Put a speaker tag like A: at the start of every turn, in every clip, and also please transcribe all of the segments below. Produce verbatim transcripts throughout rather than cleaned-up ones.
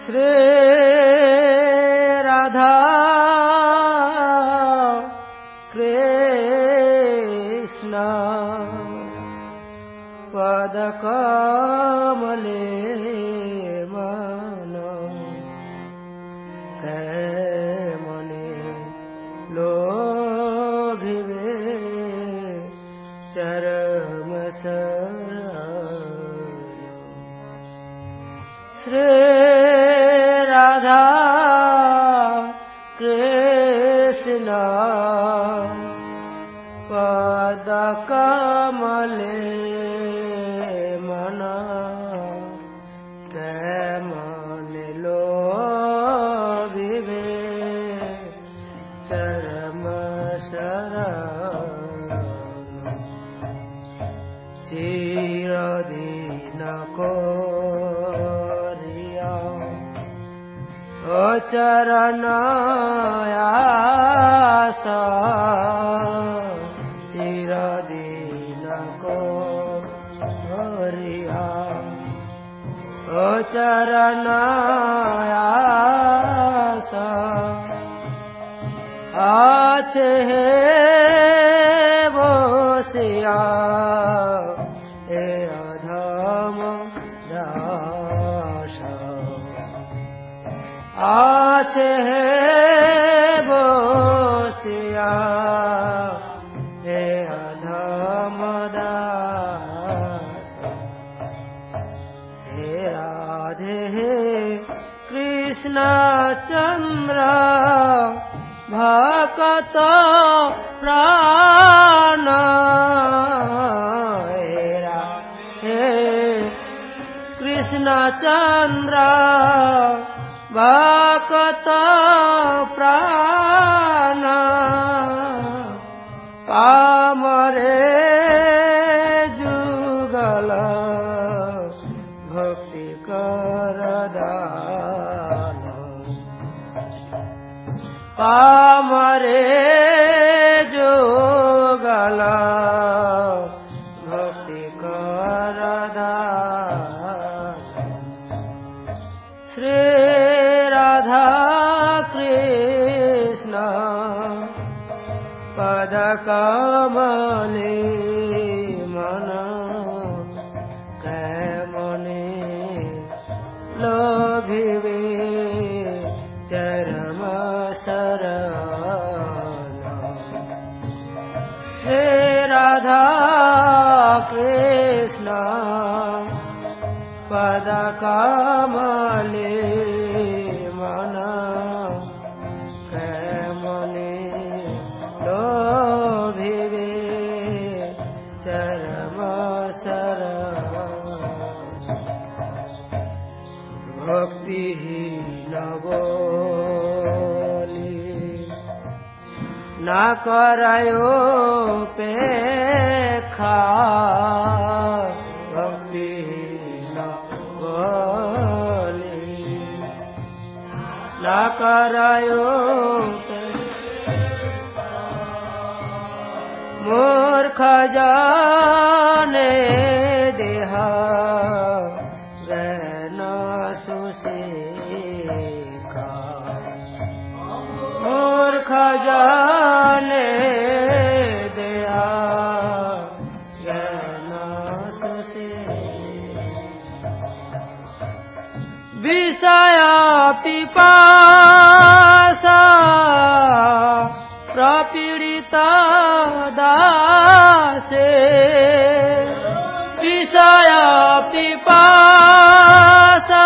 A: श्री राधा कृष्ण पद कमले मन मने लोभिवे चरम श्री राधा कृष्ण पद कमले मन मन लोभिवे चरम शरण चिरदीन को चरण आस चिरदीन को हरिया ओ चरण आस आछे बोसिया ए अधम आछे बोसिया हे अधम दास हे राधे कृष्ण चंद्र भक्त प्राण हे राधे कृष्ण चंद्र भक्त प्राण पामरे जुगल भक्ति कर दान पामरे जुगल भक्ति कर दान श्री राधा कृष्ण पद कमले मन मने लोभिवे चरम शरण हे राधा कृष्ण पद कमले मन मने लोभिवे चरम शरण भक्तिहीन बोली न करायो पेखा भक्तिहीन बोली न करायो मूर्ख जाने देहा गहन सुशिका मूर्ख जाने देहा गहन सुशिका विषय पिपासा प्रपीड़िता दासे विषय पिपासा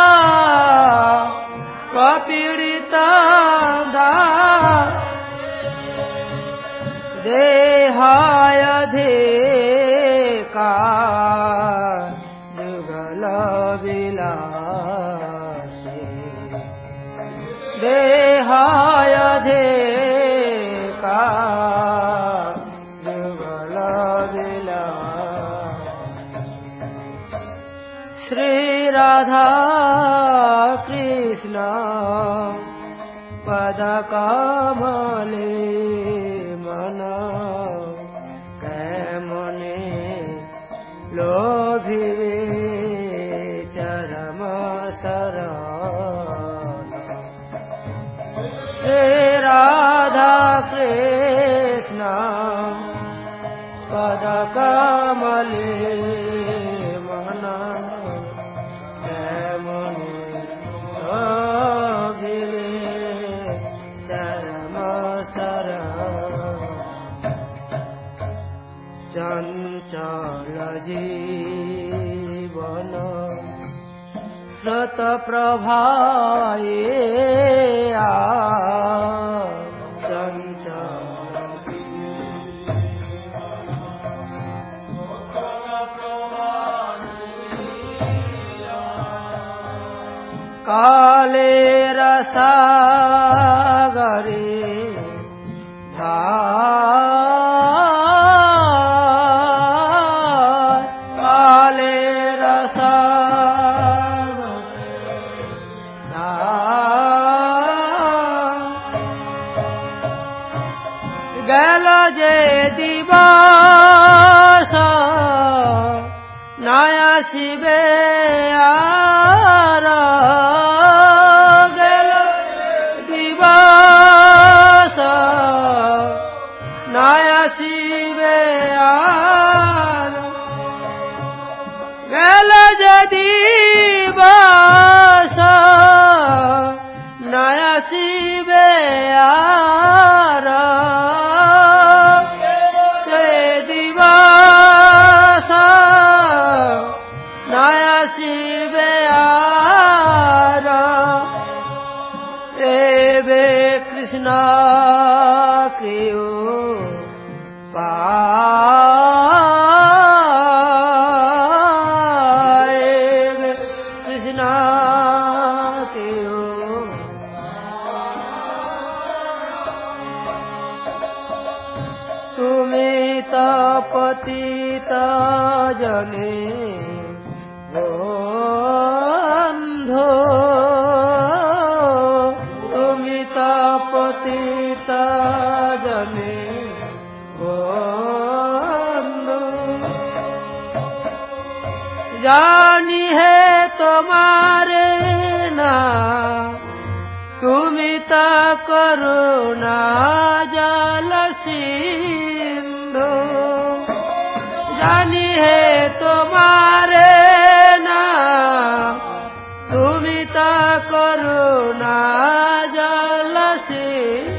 A: प्रपीड़िता दासे देहाय अधिका जुगल विलासे देहाय अधिका जुगल विलास श्री राधा कृष्ण पद कमले मन मने लोभिवे चरम शरण स्रोत प्रभाए काले रसागरे काले रसागरे गल जे दिवस नया शिवे पतित जने बंधो तुमी पतित जने बंधो जानी है तुम्हारे ना तुमी ता करुणा जलसी जानी है तुम्हारे ना तुमी ता करुणा जलसी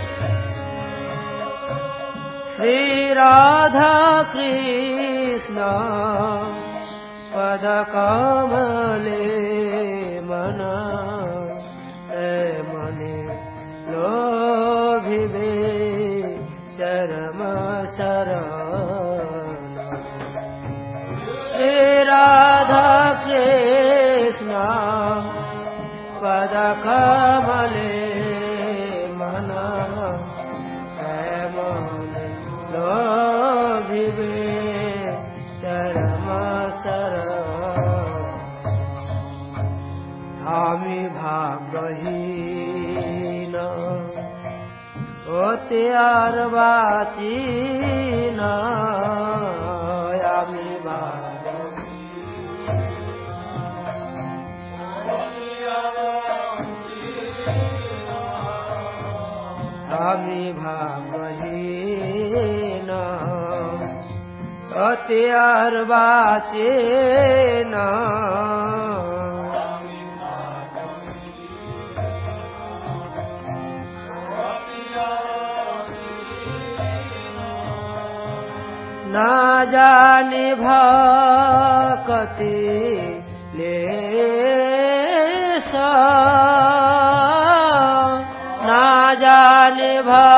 A: श्री राधा कृष्ण पद कमले मन मने लोभिबे चरम शरण राधा कृष्ण पद कमले मन मन लोभिबे चरम शरण आमी भाग्यहीन त्यार बाचीन आमी भाग्य आमी भाग्यहीन त्यार बाचीन ना जाने भक्ति लेसा ना जाने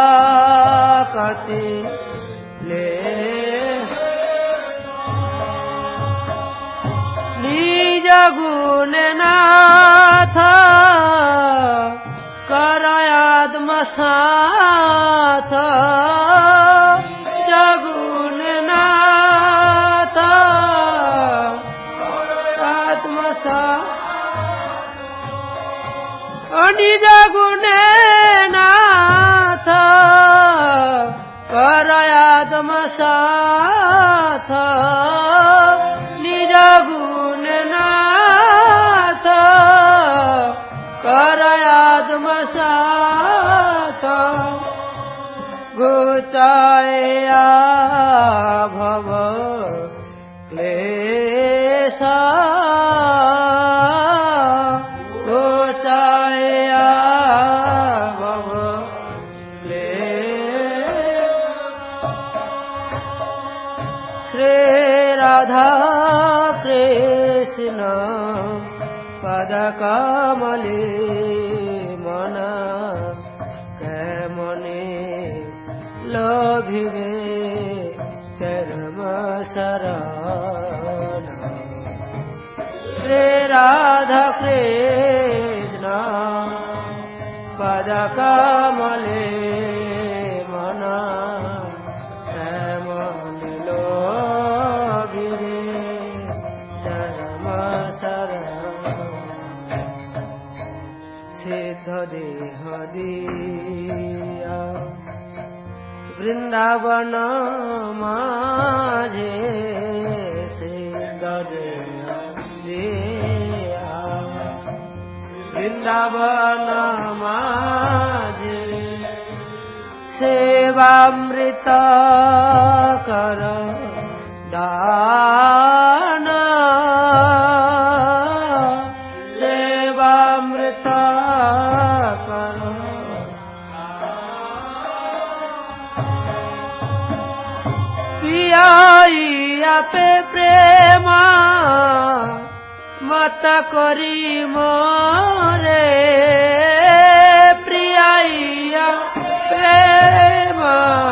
A: भक्ति ले निज गुण नाथ कर आत्मसाथ निज गुणे नाथ कर आत्मसाथ निज गुण नाथ कर आत्मसाथ घुचाया भव क्लेशा राधा कृष्ण पद कमले मन केमने लोभिवे चरम शरण श्री राधा कृष्ण पद कमले मन केमने लोभिवे चरम शरण सिद्ध देह दिया वृंदावन माझे सिद्ध देह दिया वृंदावन माझे सेवामृत कर दान सेवामृत कर पियाइया पे प्रेम मत करी मोरे प्रियाइया प्रेम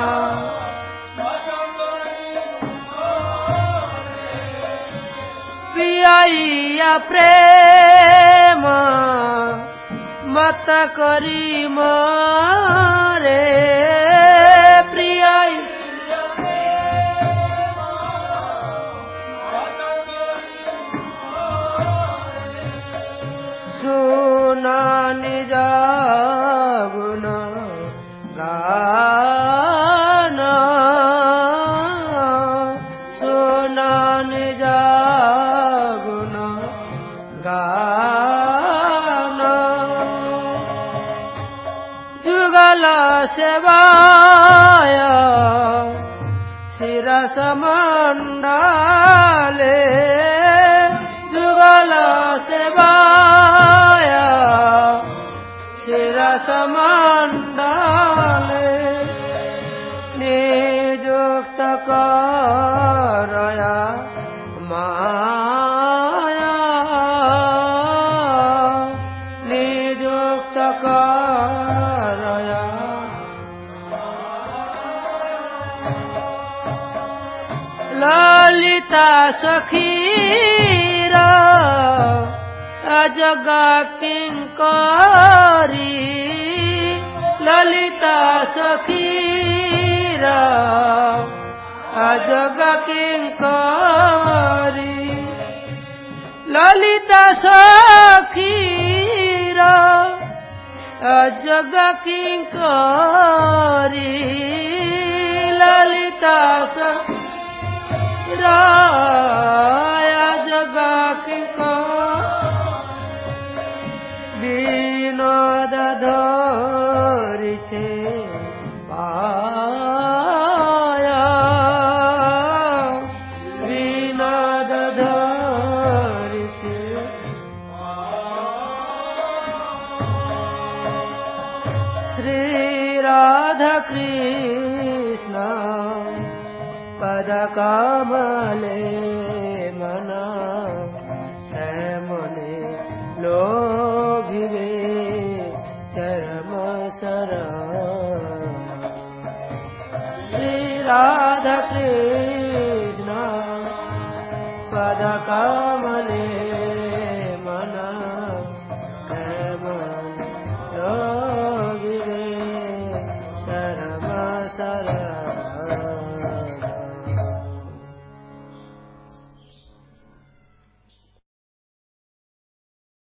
A: पियाइया प्रेम मत करी मोरे प्रियाई सुना निज गुण गान सुना निज गुण गान जुगल सेवाय शिरस मंडले जुगल सेवाय शिरस मंडले निजुक्त करया माया निजुक्त करया ललिता सखीरा अजगा किंकरी ललिता सखीरा अजगा किंकरी ललिता सखीरा अजगा किंकरी ललिता सखीरा अजगा किंकरी विनोद धरिछे पाया विनोद धरिछे श्री राधा कृष्ण पद कमले मन केमने लोभिवे चरम शरण श्री राधा कृष्ण पद कमले